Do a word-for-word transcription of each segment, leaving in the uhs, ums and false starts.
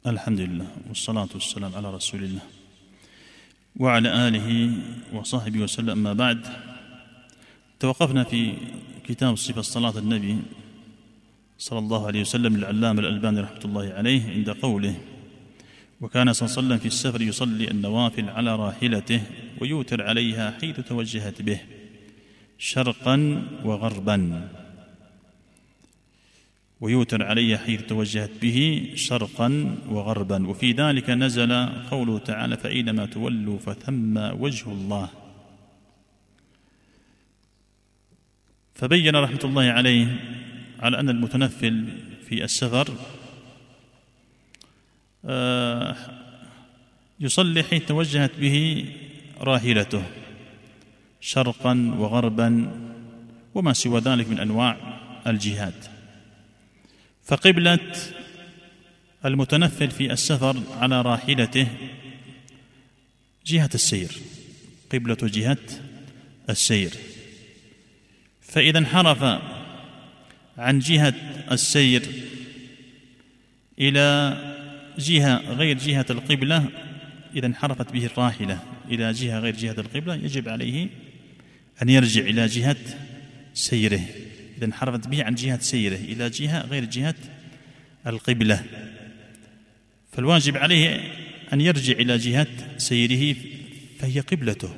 الحمد لله والصلاة والسلام على رسول الله وعلى آله وصحبه وسلم. أما بعد، توقفنا في كتاب صفة صلاة النبي صلى الله عليه وسلم للعلامة الألباني رحمة الله عليه عند قوله: وكان صلى الله عليه وسلم في السفر يصلي النوافل على راحلته ويوتر عليها حيث توجهت به شرقا وغربا ويوتر عليها حيث توجهت به شرقا وغربا وفي ذلك نزل قوله تعالى: فأينما تولوا فثم وجه الله. فبين رحمة الله عليه على أن المتنفل في السفر يصلي حيث توجهت به راحلته شرقا وغربا وما سوى ذلك من أنواع الجهاد. فقبلة المتنفل في السفر على راحلته جهة السير، قبلة جهة السير، فإذا انحرف عن جهة السير إلى جهة غير جهة القبلة، إذا انحرفت به الراحلة إلى جهة غير جهة القبلة يجب عليه أن يرجع إلى جهة سيره، إذا انحرفت به عن جهة سيره إلى جهة غير جهة القبلة، فالواجب عليه أن يرجع إلى جهة سيره فهي قبلته.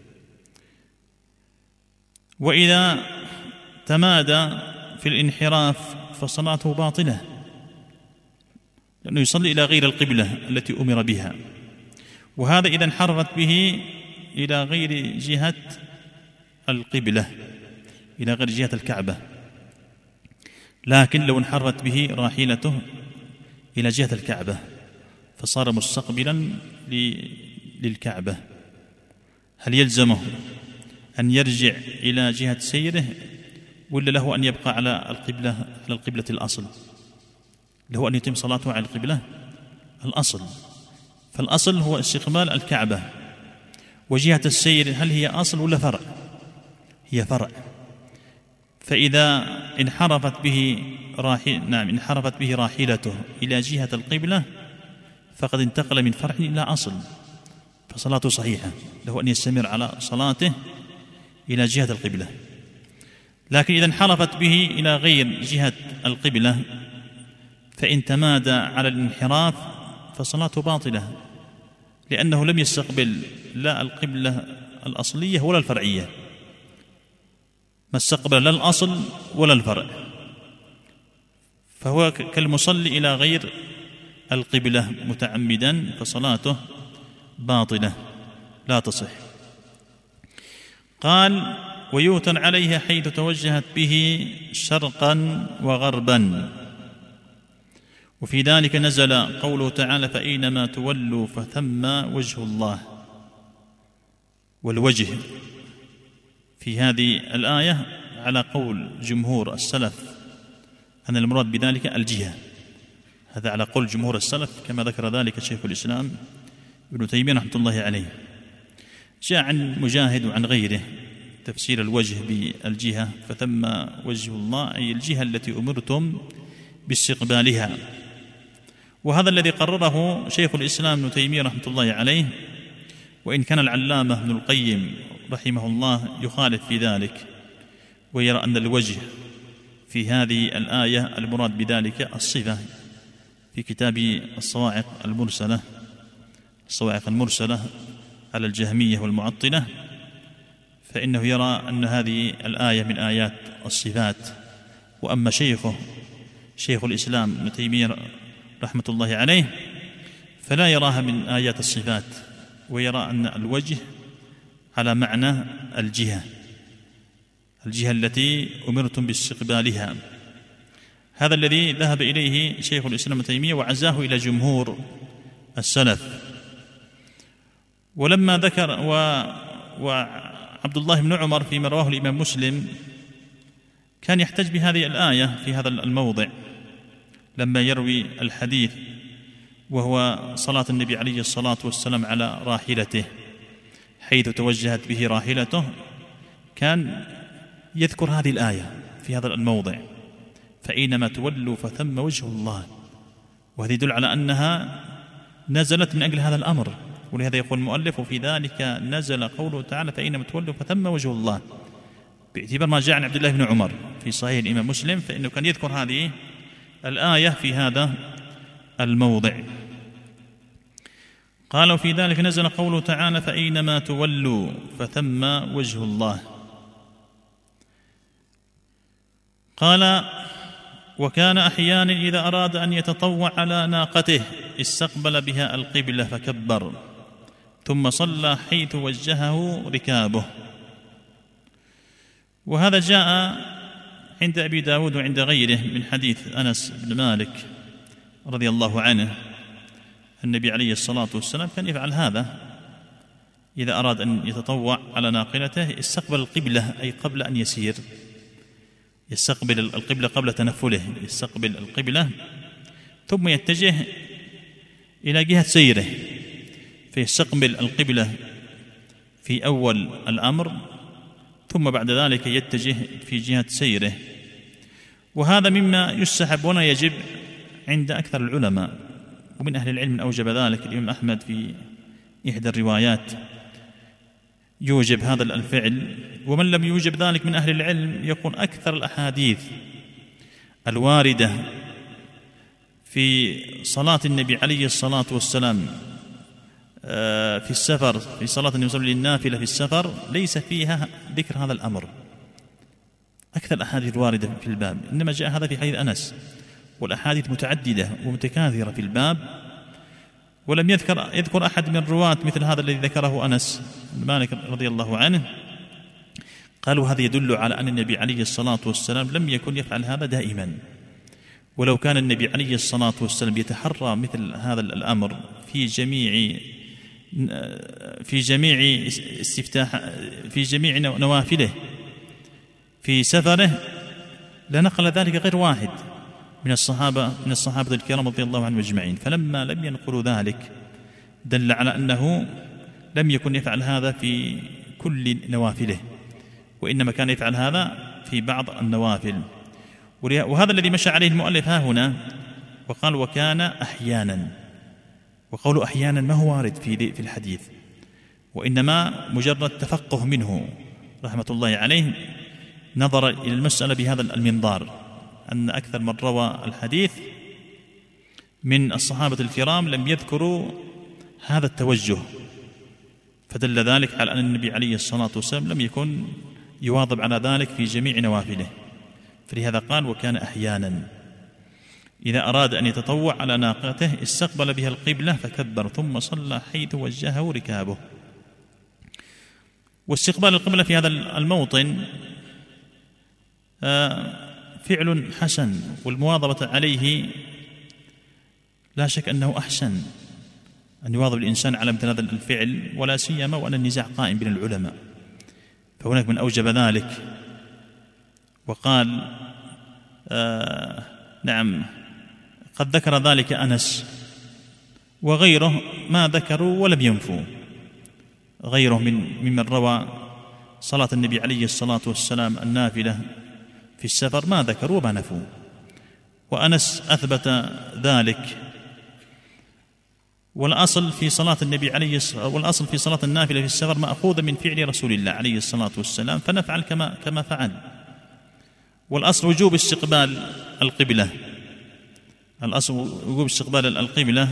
وإذا تمادى في الانحراف فصلاته باطلة، لأنه يصلي إلى غير القبلة التي أمر بها، وهذا إذا انحرفت به إلى غير جهة القبلة، إلى غير جهة الكعبة. لكن لو انحرفت به راحلته إلى جهة الكعبة فصار مستقبلا للكعبة، هل يلزمه أن يرجع إلى جهة سيره ولا له أن يبقى على القبلة على القبلة الأصل؟ له أن يتم صلاته على القبلة الأصل، فالأصل هو استقبال الكعبة، وجهة السير هل هي أصل ولا فرع؟ هي فرع. فإذا انحرفت به راحل نعم انحرفت به راحلته إلى جهة القبلة فقد انتقل من فرع إلى أصل، فصلاته صحيحة، له أن يستمر على صلاته إلى جهة القبلة. لكن إذا انحرفت به إلى غير جهة القبلة فإن تمادى على الانحراف فصلاته باطلة، لأنه لم يستقبل لا القبلة الأصلية ولا الفرعية، ما استقبل لا الأصل ولا الفرع، فهو كالمصلي إلى غير القبلة متعمدا، فصلاته باطلة لا تصح. قال: ويوتر عليها حيث توجهت به شرقا وغربا وفي ذلك نزل قوله تعالى: فأينما تولوا فثم وجه الله. والوجه في هذه الآية على قول جمهور السلف أن المراد بذلك الجهة، هذا على قول جمهور السلف كما ذكر ذلك شيخ الإسلام ابن تيمية رحمة الله عليه. جاء عن مجاهد وعن غيره تفسير الوجه بالجهة: فثم وجه الله أي الجهة التي أمرتم باستقبالها. وهذا الذي قرره شيخ الإسلام ابن تيمية رحمة الله عليه، وإن كان العلامة ابن القيم رحمه الله يخالف في ذلك ويرى أن الوجه في هذه الآية المراد بذلك الصفة، في كتاب الصواعق المرسلة الصواعق المرسلة على الجهمية والمعطلة، فإنه يرى أن هذه الآية من آيات الصفات. وأما شيخه شيخ الإسلام ابن تيمية رحمة الله عليه فلا يراها من آيات الصفات، ويرى أن الوجه على معنى الجهة الجهة التي أمرتم باستقبالها. هذا الذي ذهب إليه شيخ الإسلام ابن تيمية وعزاه إلى جمهور السلف. ولما ذكر و... وعبد الله بن عمر فيما رواه الإمام مسلم كان يحتج بهذه الآية في هذا الموضع لما يروي الحديث، وهو صلاة النبي عليه الصلاة والسلام على راحلته حيث توجهت به راحلته، كان يذكر هذه الآية في هذا الموضع: فأينما تولوا فثم وجه الله. وهذا يدل على أنها نزلت من أجل هذا الأمر، ولهذا يقول المؤلف وفي ذلك نزل قوله تعالى فأينما تولوا فثم وجه الله، باعتبار ما جاء عن عبد الله بن عمر في صحيح الإمام مسلم، فإنه كان يذكر هذه الآية في هذا الموضع. قال وفي ذلك نزل قوله تعالى فأينما تولوا فثم وجه الله. قال وكان أحيانا إذا أراد أن يتطوع على ناقته استقبل بها القبلة فكبر ثم صلى حيث وجهه ركابه. وهذا جاء عند أبي داود وعند غيره من حديث أنس بن مالك رضي الله عنه، النبي عليه الصلاة والسلام كان يفعل هذا إذا أراد أن يتطوع على ناقلته استقبل القبلة، أي قبل أن يسير يستقبل القبلة قبل تنفله، يستقبل القبلة ثم يتجه إلى جهة سيره، فيستقبل القبلة في أول الأمر ثم بعد ذلك يتجه في جهة سيره. وهذا مما يستحب ولا يجب عند أكثر العلماء، ومن أهل العلم من أوجب ذلك الإمام أحمد في إحدى الروايات يوجب هذا الفعل، ومن لم يوجب ذلك من أهل العلم يكون أكثر الأحاديث الواردة في صلاة النبي عليه الصلاة والسلام في السفر، في صلاة النبي صلى الله عليه وسلم للنافلة في السفر ليس فيها ذكر هذا الأمر. أكثر الأحاديث الواردة في الباب إنما جاء هذا في حديث أنس، والأحاديث متعددة ومتكاثرة في الباب، ولم يذكر يذكر أحد من الرواة مثل هذا الذي ذكره أنس بن مالك رضي الله عنه. قالوا هذا يدل على أن النبي عليه الصلاة والسلام لم يكن يفعل هذا دائما، ولو كان النبي عليه الصلاة والسلام يتحرى مثل هذا الأمر في جميع في جميع استفتاح في جميع نوافله في سفره لنقل ذلك غير واحد من الصحابة من الصحابة الكرام رضي الله عنهم أجمعين، فلما لم ينقلوا ذلك دل على أنه لم يكن يفعل هذا في كل نوافله، وإنما كان يفعل هذا في بعض النوافل. وهذا الذي مشى عليه المؤلف ها هنا وقال وكان أحيانا، وقول أحيانا ما هو وارد في في الحديث، وإنما مجرد تفقه منه رحمة الله عليه نظر إلى المسألة بهذا المنظار، أن أكثر من روى الحديث من الصحابة الكرام لم يذكروا هذا التوجه، فدل ذلك على أن النبي عليه الصلاة والسلام لم يكن يواظب على ذلك في جميع نوافله. فلهذا قال وكان أحيانا إذا أراد أن يتطوع على ناقته استقبل بها القبلة فكبر ثم صلى حيث وجهه ركابه. واستقبال القبلة في هذا الموطن فعل حسن، والمواظبة عليه لا شك أنه أحسن أن يواظب الإنسان على مثل هذا الفعل، ولا سيما وأن النزاع قائم بين العلماء، فهناك من أوجب ذلك وقال آه نعم قد ذكر ذلك أنس وغيره ما ذكروا ولم ينفوا، غيره من ممن روى صلاة النبي عليه الصلاة والسلام النافلة في السفر ما ذكروا وما نفوا، وأنس أثبت ذلك. والأصل في صلاة النبي عليه والأصل في صلاة النافلة في السفر مأخوذ من فعل رسول الله عليه الصلاة والسلام، فنفعل كما كما فعل. والأصل وجوب استقبال القبلة، الأصل وجوب استقبال القبلة،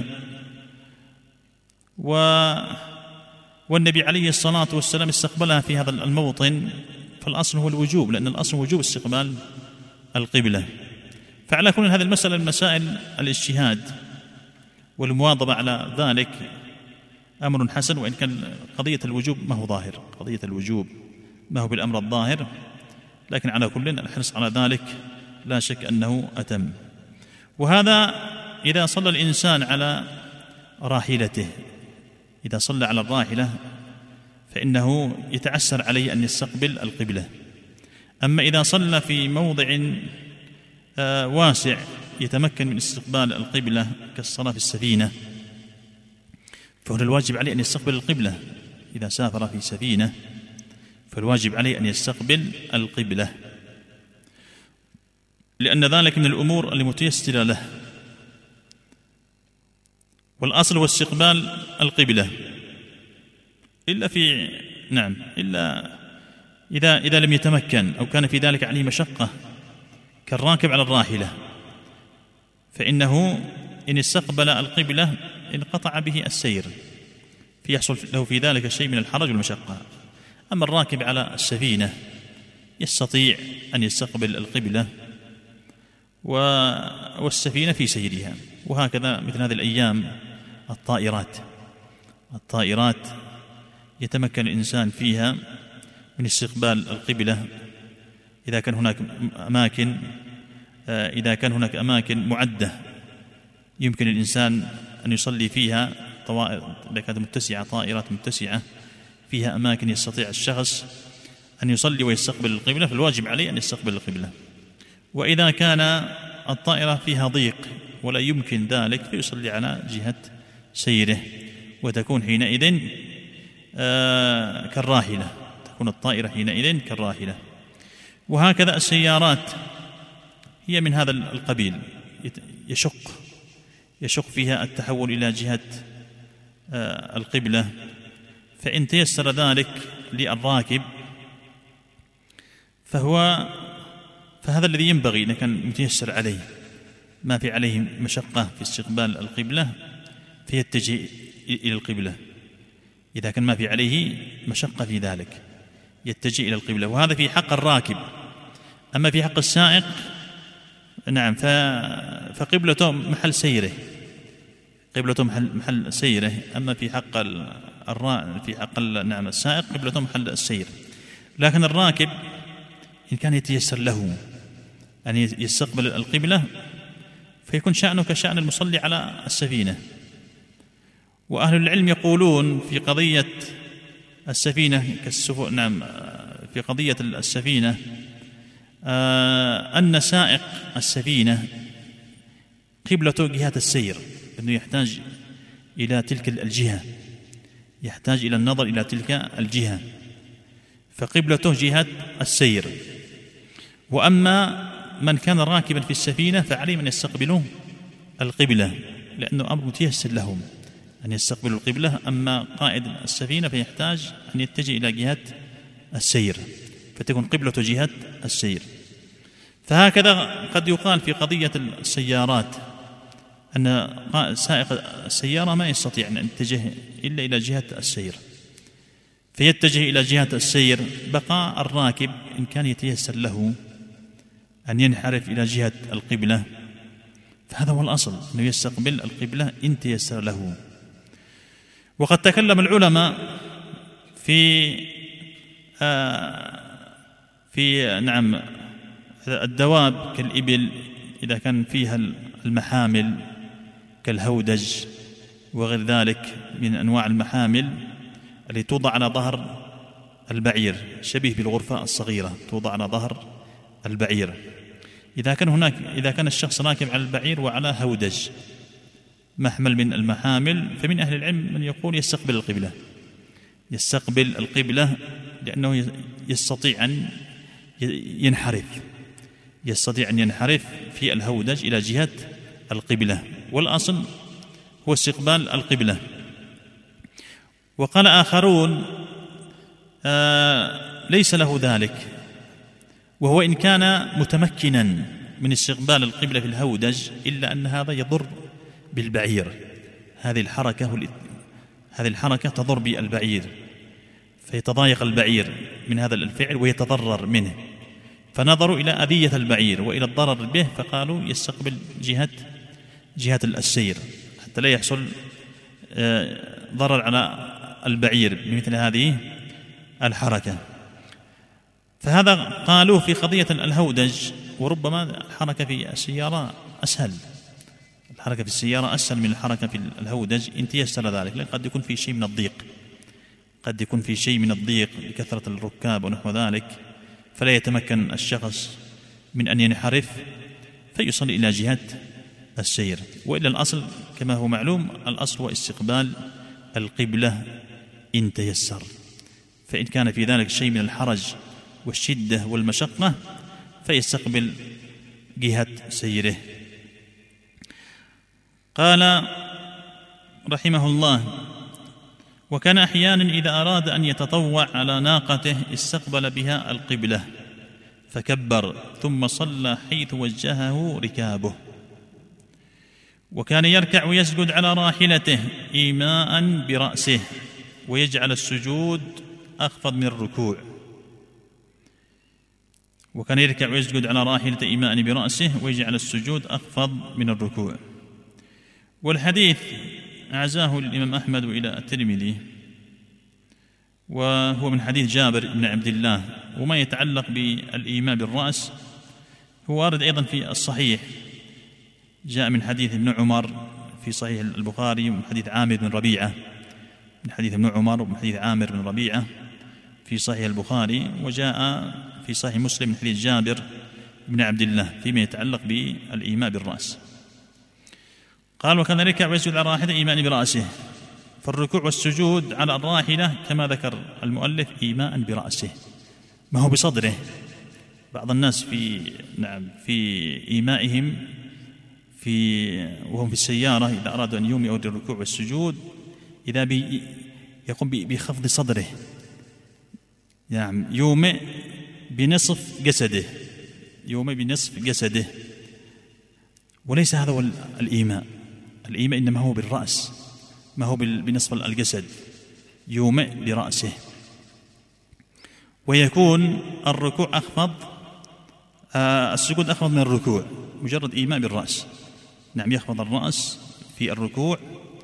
و والنبي عليه الصلاة والسلام استقبلها في هذا الموطن، فالأصل هو الوجوب، لأن الأصل وجوب استقبال القبلة. فعلى كل هذه المسألة المسائل الاجتهاد والمواظبة على ذلك أمر حسن، وإن كان قضية الوجوب ما هو ظاهر، قضية الوجوب ما هو بالأمر الظاهر، لكن على كل الحرص على ذلك لا شك أنه أتم. وهذا إذا صلى الإنسان على راحلته، إذا صلى على الراحلة فإنه يتعسر عليه أن يستقبل القبلة. أما إذا صلى في موضع واسع يتمكن من استقبال القبلة كالصلاة في السفينة، فهنا الواجب عليه أن يستقبل القبلة. إذا سافر في سفينة فالواجب عليه أن يستقبل القبلة، لأن ذلك من الأمور المتيسرة له. والأصل هو استقبال القبلة، إلا في نعم إلا إذا إذا لم يتمكن أو كان في ذلك عليه مشقة كالراكب على الراحلة، فإنه إن استقبل القبلة انقطع به السير، فيحصل له في ذلك شيء من الحرج والمشقة. أما الراكب على السفينة يستطيع أن يستقبل القبلة والسفينة في سيرها. وهكذا مثل هذه الأيام الطائرات الطائرات يتمكن الإنسان فيها من استقبال القبلة إذا كان هناك أماكن إذا كان هناك أماكن معدة يمكن الإنسان أن يصلي فيها، طوائر إذا كانت متسعة، طائرات متسعة فيها أماكن يستطيع الشخص أن يصلي ويستقبل القبلة، فالواجب عليه أن يستقبل القبلة. وإذا كان الطائرة فيها ضيق ولا يمكن ذلك فيصلي على جهة سيره، وتكون حينئذ آه كالراحلة، تكون الطائرة حينئذ كالراحلة. وهكذا السيارات هي من هذا القبيل، يشق يشق فيها التحول إلى جهة آه القبلة، فإن تيسر ذلك للراكب فهو فهذا الذي ينبغي إن كان متيسر عليه، ما في عليه مشقة في استقبال القبلة فيتجه إلى القبلة. إذا كان ما في عليه مشقة في ذلك يتجه إلى القبلة، وهذا في حق الراكب. أما في حق السائق نعم فقبلته محل سيره، قبلته محل, محل سيره. أما في حق الرا في حق نعم السائق قبلته محل السير. لكن الراكب إن كان يتيسر له أن يستقبل القبلة فيكون شأنه كشأن المصلي على السفينة. وأهل العلم يقولون في قضية السفينة كالسفو نعم في قضية السفينة آه أن سائق السفينة قبلته جهة السير، أنه يحتاج إلى تلك الجهة، يحتاج إلى النظر إلى تلك الجهة، فقبلته جهة السير. وأما من كان راكبا في السفينة فعليه أن يستقبلوا القبلة، لأنه أمر متيسر لهم أن يستقبلوا القبلة. أما قائد السفينة فيحتاج أن يتجه إلى جهة السير، فتكون قبلته جهة السير. فهكذا قد يقال في قضية السيارات أن سائق السيارة ما يستطيع أن يتجه إلا إلى جهة السير، فيتجه إلى جهة السير. بقى الراكب إن كان يتيسر له أن ينحرف إلى جهة القبلة فهذا هو الأصل، أنه يستقبل القبلة إن تيسر له. وقد تكلم العلماء في آه في نعم الدواب كالإبل إذا كان فيها المحامل كالهودج وغير ذلك من أنواع المحامل التي توضع على ظهر البعير، شبيه بالغرفة الصغيرة توضع على ظهر البعير. إذا كان هناك إذا كان الشخص راكب على البعير وعلى هودج محمل من المحامل، فمن أهل العلم من يقول يستقبل القبلة يستقبل القبلة لأنه يستطيع أن ينحرف يستطيع أن ينحرف في الهودج إلى جهة القبلة، والأصل هو استقبال القبلة. وقال آخرون آه ليس له ذلك، وهو إن كان متمكنا من استقبال القبلة في الهودج، إلا أن هذا يضر بالبعير، هذه الحركة هذه الحركة تضر بالبعير، فيتضايق البعير من هذا الفعل ويتضرر منه، فنظروا إلى أذية البعير وإلى الضرر به، فقالوا يستقبل جهة جهة السير حتى لا يحصل ضرر على البعير بمثل هذه الحركة. فهذا قالوه في قضية الهودج. وربما الحركة في السيارة أسهل، الحركة في السيارة أسهل من الحركة في الهودج إن تيسر ذلك، لأن قد يكون في شيء من الضيق قد يكون في شيء من الضيق لكثرة الركاب ونحو ذلك، فلا يتمكن الشخص من أن ينحرف فيصل إلى جهة السير. وإلا الأصل كما هو معلوم، الأصل هو استقبال القبلة إن تيسر، فإن كان في ذلك شيء من الحرج والشدة والمشقة فيستقبل جهة سيره. قال رحمه الله: وكان أحيانا إذا أراد أن يتطوع على ناقته استقبل بها القبلة فكبر ثم صلى حيث وجهه ركابه. وكان يركع ويسجد على راحلته إيماء برأسه ويجعل السجود أخفض من الركوع. وكان يركع ويسجد على راحلته إيماء برأسه ويجعل السجود أخفض من الركوع. والحديث أعزاه الإمام أحمد إلى الترمذي، وهو من حديث جابر بن عبد الله. وما يتعلق بالإيماء بالرأس هو وارد أيضا في الصحيح، جاء من حديث ابن عمر في صحيح البخاري، ومن حديث عامر بن ربيعة، من حديث ابن عمر ومن حديث عامر بن ربيعة في صحيح البخاري، وجاء في صحيح مسلم من حديث جابر بن عبد الله فيما يتعلق بالإيماء بالرأس. قال: وكان يركع ويسجد على راحلته إيماء برأسه. فالركوع والسجود على الراحلة كما ذكر المؤلف إيماء برأسه، ما هو بصدره. بعض الناس في نعم في إيمائهم في وهم في السيارة إذا أرادوا أن يومئوا الركوع والسجود إذا بي يقوم بخفض صدره، يعني يومئ بنصف جسده، يومئ بنصف جسده، وليس هذا هو الإيماء. الإيماء إنما هو بالرأس، ما هو بنصف الجسد، يومئ برأسه. ويكون الركوع أخفض، آه السجود أخفض من الركوع، مجرد إيماء بالرأس. نعم، يخفض الرأس في الركوع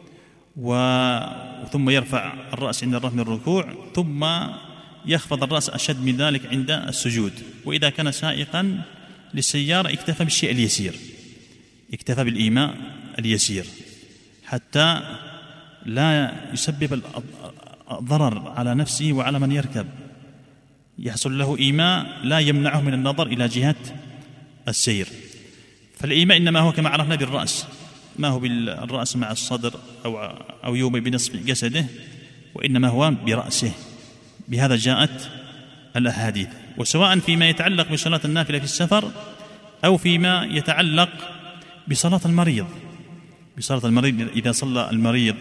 وثم يرفع الرأس عند الرفع من الركوع، ثم يخفض الرأس أشد من ذلك عند السجود. وإذا كان سائقا للسيارة اكتفى بالشيء اليسير، اكتفى بالإيماء اليسير حتى لا يسبب الضرر على نفسه وعلى من يركب، يحصل له إيماء لا يمنعه من النظر إلى جهة السير. فالإيماء إنما هو كما عرفنا بالرأس، ما هو بالرأس مع الصدر أو أو يومئ بنصف جسده، وإنما هو برأسه. بهذا جاءت الأحاديث. وسواء فيما يتعلق بصلاة النافلة في السفر أو فيما يتعلق بصلاة المريض، بصلاة المريض إذا صلى المريض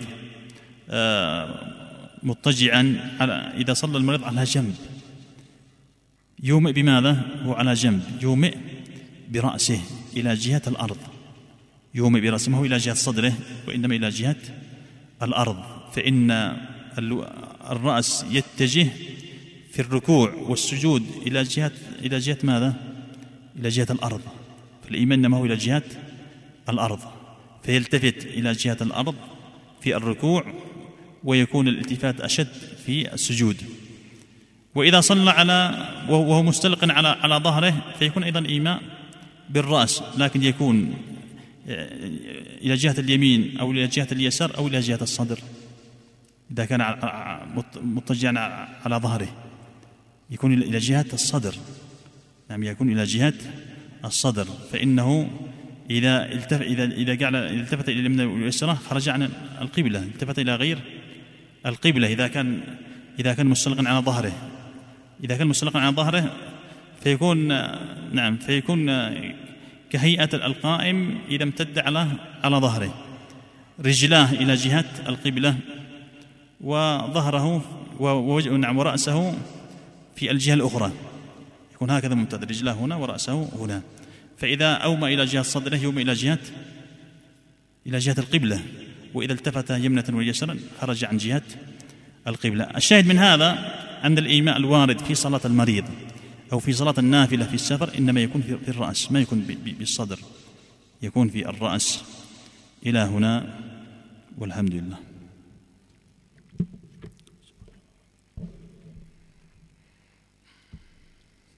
مضطجعا، إذا صلى المريض على جنب يومئ بماذا؟ هو على جنب، يومئ برأسه إلى جهة الأرض، يومئ برأسه، ما هو إلى جهة صدره وإنما إلى جهة الأرض. فإن الرأس يتجه في الركوع والسجود إلى جهة إلى جهة ماذا؟ إلى جهة الأرض. فالإيمان إنما هو إلى جهة الأرض، فيلتفت إلى جهة الأرض في الركوع، ويكون الالتفات أشد في السجود. وإذا صلى على وهو مستلق على على ظهره فيكون أيضا إيماء بالرأس، لكن يكون إلى جهة اليمين أو إلى جهة اليسار أو إلى جهة الصدر. إذا كان مضطجعا على ظهره يكون إلى جهة الصدر، نعم يكون إلى جهة الصدر، فإنه إذا التفت إذا إذا جعل التفت إلى اليمين واليسار خرج عن القبلة، التفت إلى غير القبلة. إذا كان إذا كان مستلقا على ظهره إذا كان مستلقا على ظهره فيكون نعم فيكون كهيئة القائم إذا امتد على على ظهره، رجلاه إلى جهة القبلة وظهره ونعم ورأسه في الجهة الأخرى، يكون هكذا ممتد، رجلاه هنا ورأسه هنا. فإذا أومى إلى جهة صدره يومى إلى جهة إلى جهة القبلة، وإذا التفت يمنة ويسرا خرج عن جهة القبلة. الشاهد من هذا أن الإيماء الوارد في صلاة المريض أو في صلاة النافلة في السفر إنما يكون في الرأس، ما يكون بالصدر، يكون في الرأس إلى هنا، والحمد لله.